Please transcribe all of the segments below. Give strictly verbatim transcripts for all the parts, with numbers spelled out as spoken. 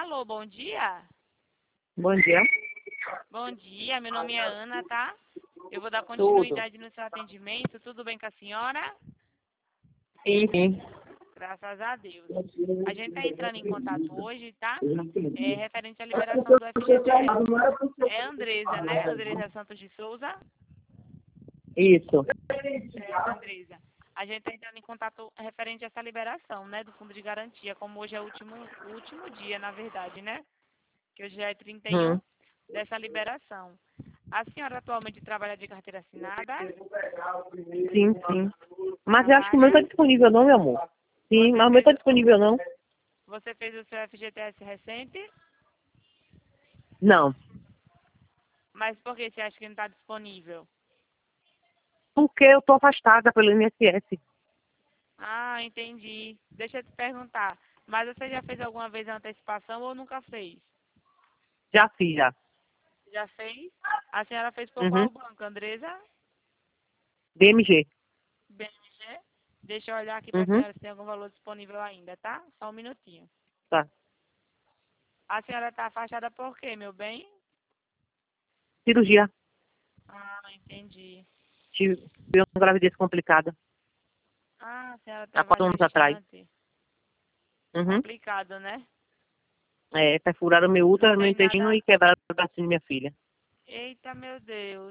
Alô, bom dia? Bom dia. Bom dia, meu nome é Ana, tá? Eu vou dar Tudo. continuidade no seu atendimento. Tudo bem com a senhora? Sim, sim. Graças a Deus. A gente está entrando em contato hoje, tá? É referente à liberação do F G T S. É Andresa, né? Andresa Santos de Souza? Isso. Certo, Andresa. A gente está entrando em contato referente a essa liberação, né? Do Fundo de Garantia, como hoje é o último, o último dia, na verdade, né? Que hoje já é trinta e um Hum. dessa liberação. A senhora atualmente trabalha de carteira assinada? Sim, sim. Mas eu acho que o meu tá disponível não, meu amor. Sim, Você mas o meu fez, tá disponível não. você fez o seu F G T S recente? Não. Mas por que você acha que não está disponível? Porque eu tô afastada pelo I N S S. Ah, entendi. Deixa eu te perguntar. Mas você já fez alguma vez a antecipação ou nunca fez? Já fiz, já. Já fez? A senhora fez por Uhum. qual banco, Andresa? D M G. B M G? Deixa eu olhar aqui para a Uhum. senhora se tem algum valor disponível ainda, tá? Só um minutinho. Tá. A senhora está afastada por quê, meu bem? Cirurgia. Ah, entendi. Tive uma gravidez complicada. Ah, a senhora Há estava quatro anos atrás. gestante. Uhum. Complicado, né? É, perfuraram meu Não útero, meu tem intestino nada. e quebraram o bracinho de minha filha. Eita, meu Deus.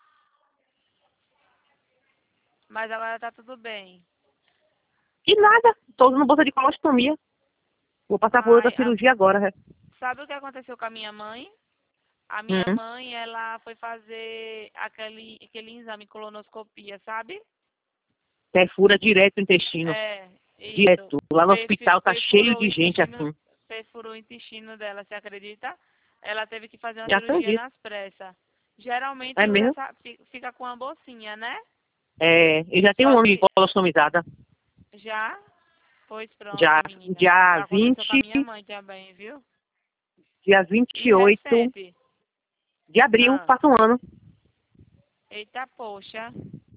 Mas agora tá tudo bem. E nada. Tô usando bolsa de colostomia. Vou passar por outra Ai, a- cirurgia agora. né? sabe o que aconteceu com a minha mãe? A minha Uhum. mãe, ela foi fazer aquele, aquele exame colonoscopia, sabe? Perfura direto o intestino. É, isso. Direto. Lá no Perfi- hospital tá cheio Perfurou o de gente intestino, assim. perfurou o intestino dela, você acredita? Ela teve que fazer uma Já cirurgia acredito. nas pressas. Geralmente É usa mesmo? essa, fi- fica com uma bolsinha, né? É, eu já tenho um Só ano de que colostomizada. já, pois pronto, Já, menina. dia Já aconteceu com a vinte, minha mãe também, viu? dia E vinte e oito recente? de abril, Ah, passa um ano. eita, poxa.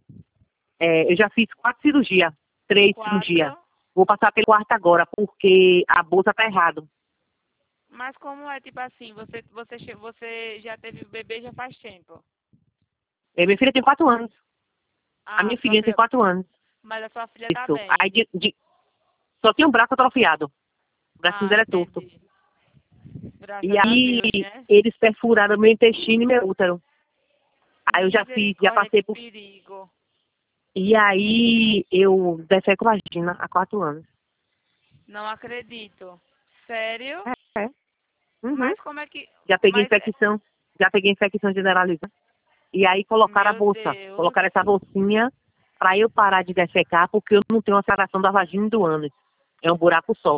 É, eu já fiz quatro cirurgias, três cirurgias. Quatro. Vou passar pelo quarto agora, porque a bolsa tá errado. Mas como é, tipo assim, você, você, che- você já teve o bebê já faz tempo? É, minha filha tem quatro anos. A Ah, minha sua filhinha tem filha, quatro anos. mas a sua filha tá Isso. bem. Aí de, de- só tem um braço atrofiado. O bracinho Ah, dela é torto. entendi. E Graças a aí Deus, né? eles perfuraram meu intestino e meu útero. Aí eu já fiz, já Misericórdia, passei que por. perigo. E aí eu defeco vagina há quatro anos. Não acredito. Sério? É, é. Uhum. Mas como é que... Já peguei Mas, é- infecção, já peguei infecção generalizada. E aí colocaram a meu bolsa, Deus. colocaram essa bolsinha para eu parar de defecar, porque eu não tenho uma separação da vagina e do ânus. É um buraco só.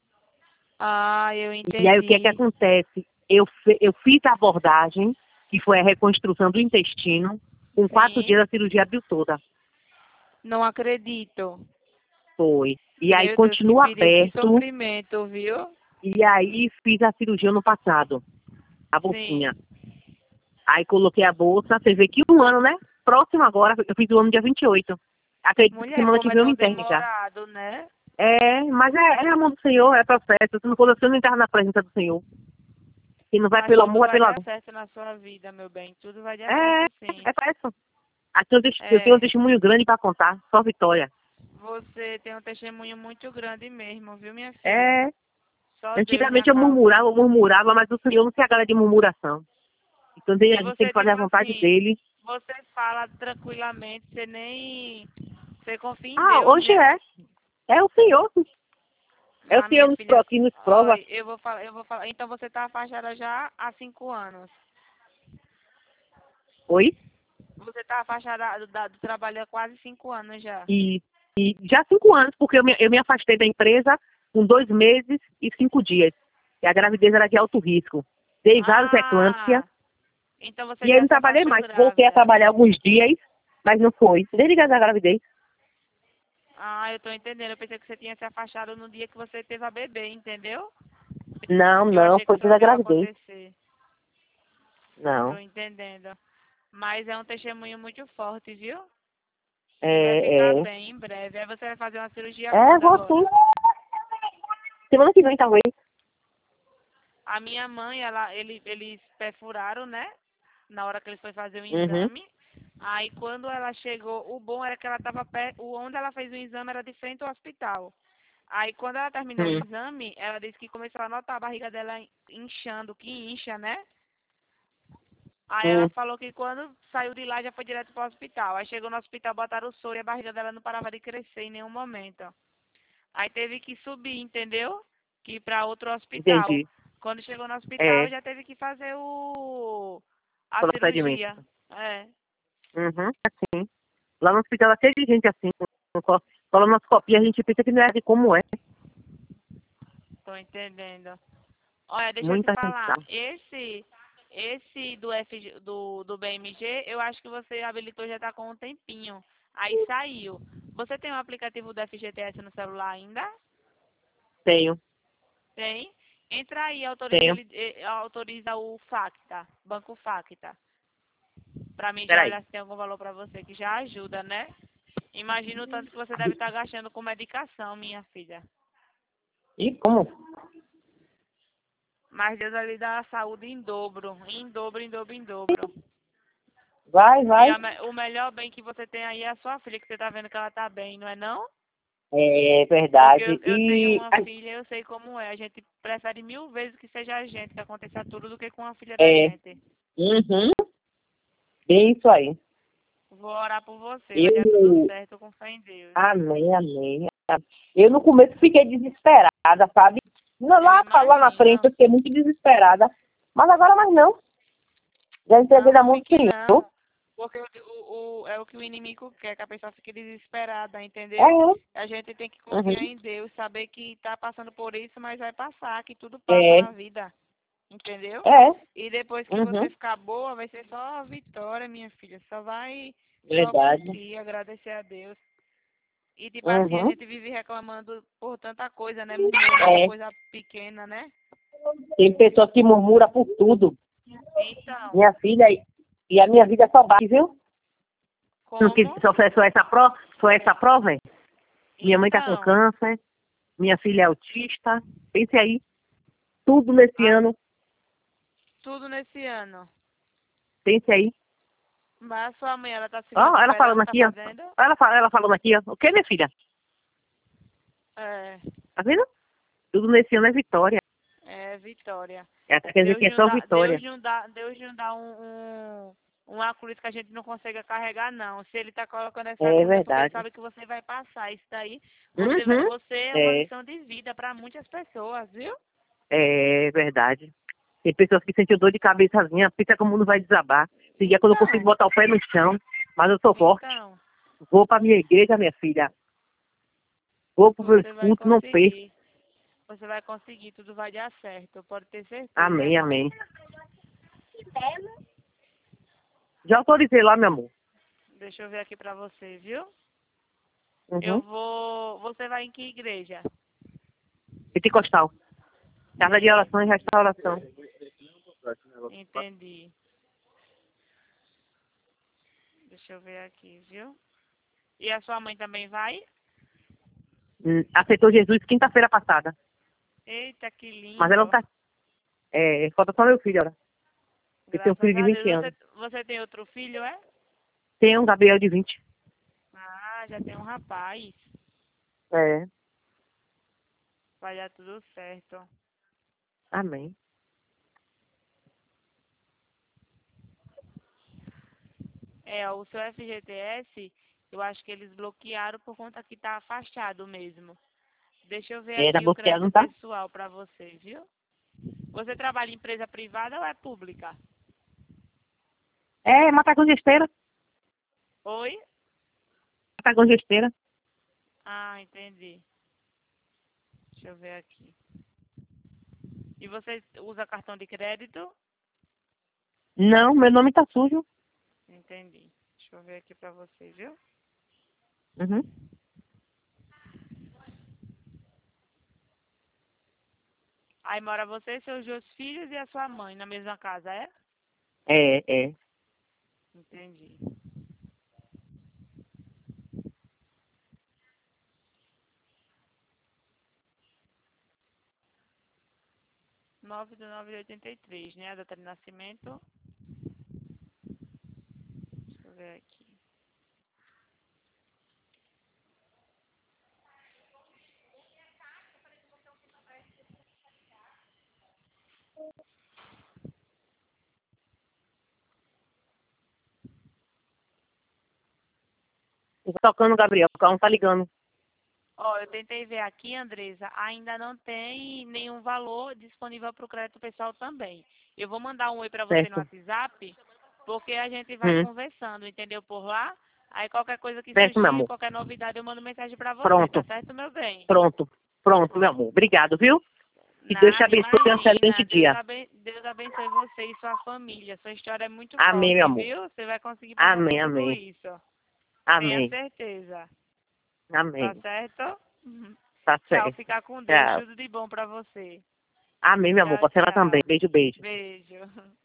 Ah, eu E aí o que é que entendi. acontece? Eu, fe- eu fiz a abordagem, que foi a reconstrução do intestino, com quatro Sim. dias a cirurgia abriu toda. Não acredito. Foi. E aí Meu Deus, que continua perigo, que aberto. sofrimento, viu? E aí fiz a cirurgia no passado, a bolsinha. Sim. Aí coloquei a bolsa, você vê que um ano, né? Próximo agora, eu fiz o ano dia vinte e oito. Acredito que Mulher, semana que como é vem eu me tão interne já. demorado, né? É, mas é, é a mão do Senhor, é processo. Se não fosse assim, eu não entrava na presença do Senhor. Se não vai Mas pelo tudo amor, é vai pelo dar amor. certo na sua vida, meu bem. Tudo vai dar É, certo sim. é processo. Aqui eu, deixo- eu tenho um É, testemunho grande para contar, só vitória. você tem um testemunho muito grande mesmo, viu, minha filha? É, Só Deus em antigamente eu acalmar. murmurava, eu murmurava, mas o Senhor não se agrada de murmuração. Então tem- E a gente tem você, que fazer a tipo vontade assim, dele. você fala tranquilamente, você nem. Você confia em Ah, Deus, hoje né? é. É o Senhor. É o Ah, Senhor minha nos filha, pro- que nos prova. olha, eu vou falar, eu vou falar. Então você tá afastada já há cinco anos. Oi? Você tá afastada do, da- do trabalho há quase cinco anos já. E, e já há cinco anos, porque eu me, eu me afastei da empresa com dois meses e cinco dias. E a gravidez era de alto risco. Dei várias eclâmpsias Ah, então você e aí já não se trabalhei afastou mais. Voltei a grávida. trabalhar alguns dias, mas não foi. Desde que a gravidez. Ah, eu tô entendendo. Eu pensei que você tinha se afastado no dia que você teve a bebê, entendeu? Não, Eu não, achei que foi isso desde a não ia gravidez. acontecer. Tô Não. entendendo. Mas é um testemunho muito forte, viu? E vai ficar É, é, bem em breve. Aí você vai fazer uma cirurgia é, quando vou sim. agora? Semana que vem, talvez. A minha mãe, ela, ele, eles perfuraram, né? Na hora que eles foi fazer o Uhum. exame. Aí quando ela chegou, o bom era que ela estava perto, onde ela fez o exame era de frente ao hospital. Aí quando ela terminou o Hum. exame, ela disse que começou a notar a barriga dela inchando, que incha, né? Aí ela Hum. falou que quando saiu de lá já foi direto para o hospital. Aí chegou no hospital, botaram o soro e a barriga dela não parava de crescer em nenhum momento. Aí teve que subir, entendeu? Que ir para outro hospital. Entendi. Quando chegou no hospital É, já teve que fazer o a procedimento. cirurgia. É, Uhum. Assim. Lá no hospital é cheio de gente assim. com co- Colonoscopia, a gente pensa que não é de como é. tô entendendo. Olha, deixa eu te Muita gente falar, sabe. esse esse do F G, do do B M G, eu acho que você habilitou já tá com um tempinho. Aí saiu. Você tem o aplicativo do F G T S no celular ainda? Tenho, Tem? Entra aí, autoriza tenho. ele eh, autoriza o Facta, Banco Facta. Pra mim já Peraí. olhar se tem algum valor pra você, que já ajuda, né? Imagina o tanto que você deve estar gastando com medicação, minha filha. E como? Mas Deus vai lhe dar a saúde em dobro, em dobro, em dobro, em dobro. Vai, E vai. a me- o melhor bem que você tem aí é a sua filha, que você tá vendo que ela tá bem, não é não? É Porque eu, verdade. eu tenho E uma filha, eu sei como é. A gente prefere mil vezes que seja a gente que aconteça tudo do que com a filha da é. gente. Uhum. Bem isso aí. Vou orar por você, vai dar tudo Eu. certo com fé em Deus. Amém, amém. Eu no começo fiquei desesperada, sabe? Não, Eu Lá, lá na frente imagino. eu fiquei muito desesperada. Mas agora mais não. Já entreguei Não, na não mão do fique Senhor. não. Porque o, o, o- é o que o inimigo quer, que a pessoa fique desesperada, É. entendeu? A gente tem que confiar Uhum. em Deus, saber que tá passando por isso, mas vai passar, que tudo passa É. na vida, entendeu? É. E depois que você Uhum. ficar boa, vai ser só vitória, minha filha. Só vai só Verdade. curtir, agradecer a Deus. E tipo assim, a Uhum. gente vive reclamando por tanta coisa, né? Murmurando por É. coisa pequena, né? Tem pessoas que murmuram por tudo. Então, Minha filha, e a minha vida só vai, viu? Não quis- como? Só, foi só essa prova, só essa prova, é? Minha mãe tá com Então, câncer, minha filha é autista. Pense aí, tudo nesse a- ano. tudo nesse ano. Pense aí. Mas a sua mãe, ela tá se Ó, ela falando recuperando, tá aqui, ó. fazendo? Ela, fa- ela falando aqui, ó. O que, minha filha? É, Tá vendo? Tudo nesse ano é vitória. é vitória. Essa quer dizer Deus que é não só dá, Deus vitória. não dá, Deus não dá um, um, uma cruz que a gente não consiga carregar, não. Se ele tá colocando essa É cruz é porque ele verdade. sabe que você vai passar. Isso daí, você, vai- Uhum. você é uma É, lição de vida para muitas pessoas, viu? é verdade. Tem pessoas que sentem dor de cabeçazinha, pensa que o mundo vai desabar. Tem dia que eu não consigo Então, botar o pé no chão, mas eu sou forte. então, Vou pra minha igreja, minha filha. Vou pro meu você vai culto, não perco. conseguir. Você vai conseguir, tudo vai dar certo, pode ter certeza. Amém, amém. Já autorizei lá, meu amor. Deixa eu ver aqui pra você, viu? Eu Uhum. vou. Você vai em que igreja? Pentecostal. Casa de É, oração e restauração. entendi. Deixa eu ver aqui, viu? E a sua mãe também vai? Hum, Aceitou Jesus quinta-feira passada. Eita, que Mas ela não lindo. tá. É, falta só meu filho, olha. Eu tenho um filho Graças de a vinte Deus. anos. Você, você tem outro filho, é? Tem um Gabriel de vinte. Ah, já tem um rapaz. É. Vai dar tudo certo. Amém. É, o seu F G T S, eu acho que eles bloquearam por conta que tá afastado mesmo. Deixa eu ver É, tá aqui o bloqueado, não crédito tá? pessoal pra você, viu? Você trabalha em empresa privada ou é pública? É, Matagão de Esteira. Oi? Matagão de Esteira. Ah, entendi. Deixa eu ver aqui. E você usa cartão de crédito? Não, meu nome tá sujo. Entendi. Deixa eu ver aqui pra você, viu? Uhum. Aí mora você, seus dois filhos e a sua mãe na mesma casa, é? É, é. Entendi. nove de nove de oitenta e três, né? A data de nascimento. Deixa eu ver aqui. Eu tô tocando, Gabriel, o carro não tá ligando. Ó, eu tentei ver aqui, Andresa, ainda não tem nenhum valor disponível para o crédito pessoal também. Eu vou mandar um oi para você no Certo. WhatsApp, porque a gente vai Hum. conversando, entendeu? Por lá. Aí qualquer coisa que Certo, meu surgir, amor. qualquer novidade, eu mando mensagem para você, Pronto. tá certo, meu bem? Pronto. Pronto, meu amor. Obrigado, viu? E Deus te Nada, abençoe. Tenha um excelente imagina. Deus, dia. aben Deus abençoe você e sua família. Sua história é muito Amém, meu forte, amor. viu? Você vai conseguir passar por Amém, tudo amém. isso. Tenha Amém. certeza. Tá Amém. certo? Uhum. Tá Tchau, certo. fica com Deus. Tchau. Tudo de bom para você. Amém, meu amor. Tchau, Você ela também. tchau. Beijo, beijo. Beijo.